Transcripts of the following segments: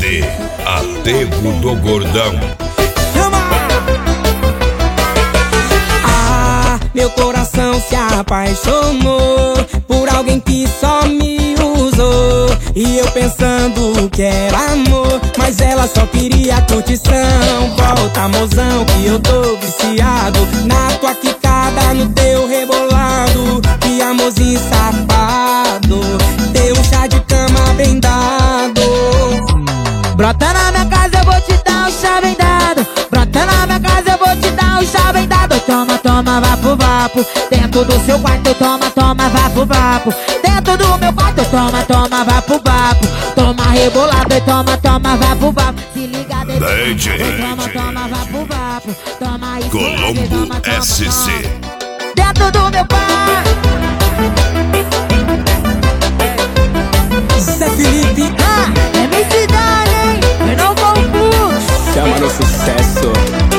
SC, Aterro do Gordão. Meu coração se apaixonou por alguém que só me usou. E eu pensando que era amor, mas ela só queria curtição. Volta, mozão, que eu tô viciado na tua quicada, no teu rebolado. Que amorzinho safado, teu chá de cama bem dado. Brota na minha casa, eu vou te dar um chá bem dado. Brota na minha casa, eu vou te dar um chá bem dado. Toma, toma, vapo, vapo. Dentro do seu quarto, toma, toma, vapo, vapo. Dentro do meu quarto, toma, toma, vapo, vapo. Toma rebolado e toma, toma, vapo, vapo. Se liga DJ toma, toma, vapo, vapo. Toma isso, Colombo toma, toma, SC. dentro do meu quarto. Zé Felipe, É minha cidade, hein? Eu não confuso. chama no sucesso.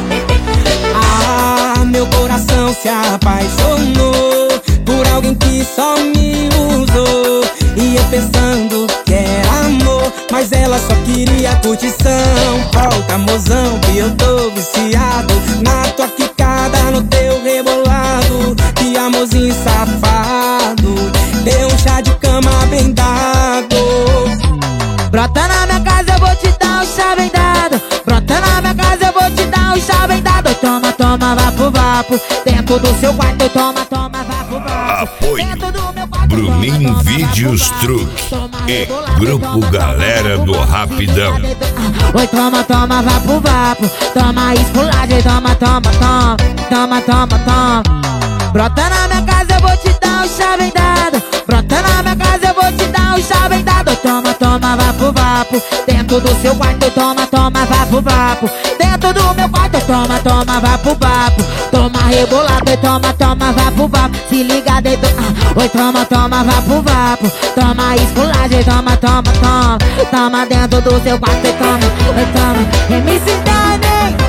Meu coração se apaixonou por alguém que só me usou. E eu pensando que era amor, mas ela só queria curtição. Volta, mozão, que eu tô viciado na tua quicada, no teu rebolado. Que amorzinho safado, deu um chá de cama bem dado. Brota na minha casa, eu vou te dar um chá bem dado. Brota na minha casa, eu vou te dar um chá bem dado. Toma, toma, vapo, vapo. Dentro do seu quarto, toma, toma, vapo, vapo. Apoio Dentro do meu quarto, Bruninho toma, Vídeos vapo, Truque toma, e rebolado, Grupo toma, Galera toma, do vapo, Rapidão. Oi, toma, toma, vapo, vapo. Toma esculagem, toma, toma, toma. Toma, toma, toma. Brota na minha casa, eu vou te dar um chá bem dado. Brota na minha casa, eu vou te dar um chá bem dado. Toma, toma, vapo, vapo. Dentro do seu quarto, toma, toma, vapo, vapo. Dentro do meu quarto, toma, toma, vapo, vapo. Toma rebolado e toma, toma, vapo, vapo. Se liga dentro, oi, toma, toma, vapo, vapo. Toma esculagem, toma, toma, toma. Toma dentro do seu quarto e toma, toma. MC Dani.